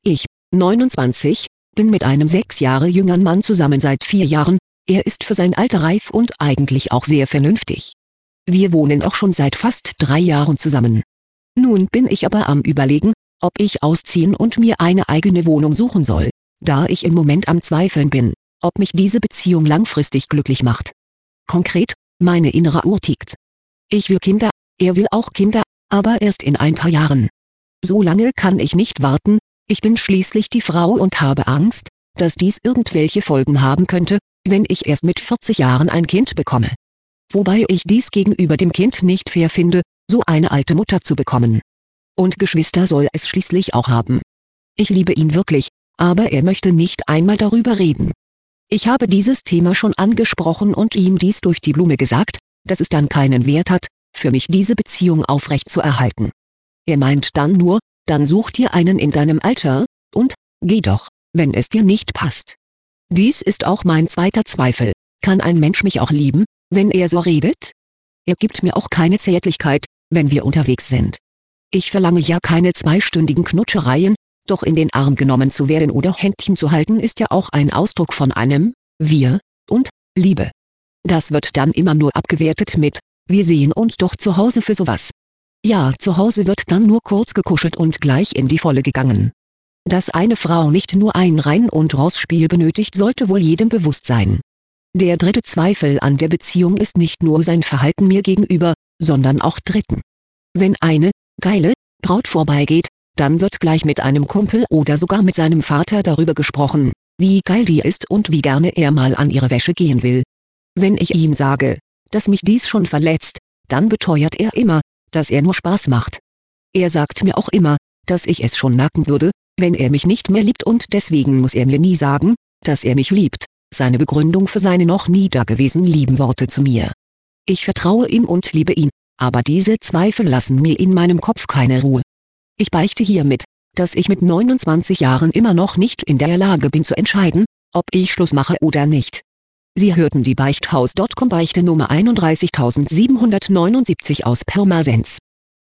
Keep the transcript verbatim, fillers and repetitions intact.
Ich, neunundzwanzig, bin mit einem sechs Jahre jüngeren Mann zusammen seit vier Jahren, er ist für sein Alter reif und eigentlich auch sehr vernünftig. Wir wohnen auch schon seit fast drei Jahren zusammen. Nun bin ich aber am Überlegen, ob ich ausziehen und mir eine eigene Wohnung suchen soll, da ich im Moment am Zweifeln bin, ob mich diese Beziehung langfristig glücklich macht. Konkret, meine innere Uhr tickt. Ich will Kinder, er will auch Kinder, aber erst in ein paar Jahren. So lange kann ich nicht warten, ich bin schließlich die Frau und habe Angst, dass dies irgendwelche Folgen haben könnte, wenn ich erst mit vierzig Jahren ein Kind bekomme. Wobei ich dies gegenüber dem Kind nicht fair finde, so eine alte Mutter zu bekommen. Und Geschwister soll es schließlich auch haben. Ich liebe ihn wirklich, aber er möchte nicht einmal darüber reden. Ich habe dieses Thema schon angesprochen und ihm dies durch die Blume gesagt, dass es dann keinen Wert hat, für mich diese Beziehung aufrecht zu erhalten. Er meint dann nur, dann such dir einen in deinem Alter, und, geh doch, wenn es dir nicht passt. Dies ist auch mein zweiter Zweifel, kann ein Mensch mich auch lieben, wenn er so redet? Er gibt mir auch keine Zärtlichkeit, wenn wir unterwegs sind. Ich verlange ja keine zweistündigen Knutschereien, doch in den Arm genommen zu werden oder Händchen zu halten ist ja auch ein Ausdruck von einem Wir und Liebe. Das wird dann immer nur abgewertet mit, wir sehen uns doch zu Hause für sowas. Ja, zu Hause wird dann nur kurz gekuschelt und gleich in die Volle gegangen. Dass eine Frau nicht nur ein Rein- und Rausspiel benötigt, sollte wohl jedem bewusst sein. Der dritte Zweifel an der Beziehung ist nicht nur sein Verhalten mir gegenüber, sondern auch Dritten. Wenn eine, geile, Braut vorbeigeht, dann wird gleich mit einem Kumpel oder sogar mit seinem Vater darüber gesprochen, wie geil die ist und wie gerne er mal an ihre Wäsche gehen will. Wenn ich ihm sage, dass mich dies schon verletzt, dann beteuert er immer, dass er nur Spaß macht. Er sagt mir auch immer, dass ich es schon merken würde, wenn er mich nicht mehr liebt und deswegen muss er mir nie sagen, dass er mich liebt, seine Begründung für seine noch nie dagewesenen lieben Worte zu mir. Ich vertraue ihm und liebe ihn, aber diese Zweifel lassen mir in meinem Kopf keine Ruhe. Ich beichte hiermit, dass ich mit neunundzwanzig Jahren immer noch nicht in der Lage bin zu entscheiden, ob ich Schluss mache oder nicht. Sie hörten die Beichthaus Punkt com Beichte Nummer einunddreißigtausendsiebenhundertneunundsiebzig aus Pirmasens.